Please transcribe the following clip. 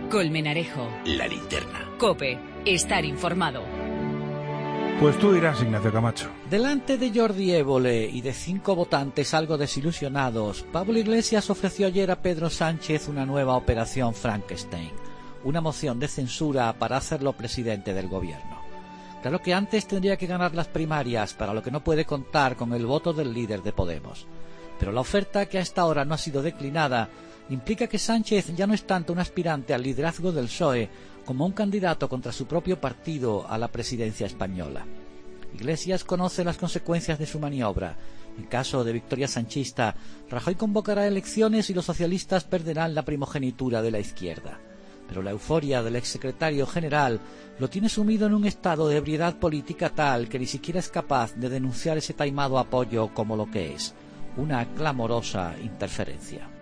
Colmenarejo. La Linterna. COPE. Estar informado. Pues tú dirás, Ignacio Camacho. Delante de Jordi Évole y de 5 votantes algo desilusionados, Pablo Iglesias ofreció ayer a Pedro Sánchez una nueva operación Frankenstein, una moción de censura para hacerlo presidente del gobierno. Claro que antes tendría que ganar las primarias, para lo que no puede contar con el voto del líder de Podemos. Pero la oferta, que hasta ahora no ha sido declinada, implica que Sánchez ya no es tanto un aspirante al liderazgo del PSOE como un candidato contra su propio partido a la presidencia española. Iglesias conoce las consecuencias de su maniobra. En caso de victoria sanchista, Rajoy convocará elecciones y los socialistas perderán la primogenitura de la izquierda. Pero la euforia del exsecretario general lo tiene sumido en un estado de ebriedad política tal que ni siquiera es capaz de denunciar ese taimado apoyo como lo que es, una clamorosa interferencia.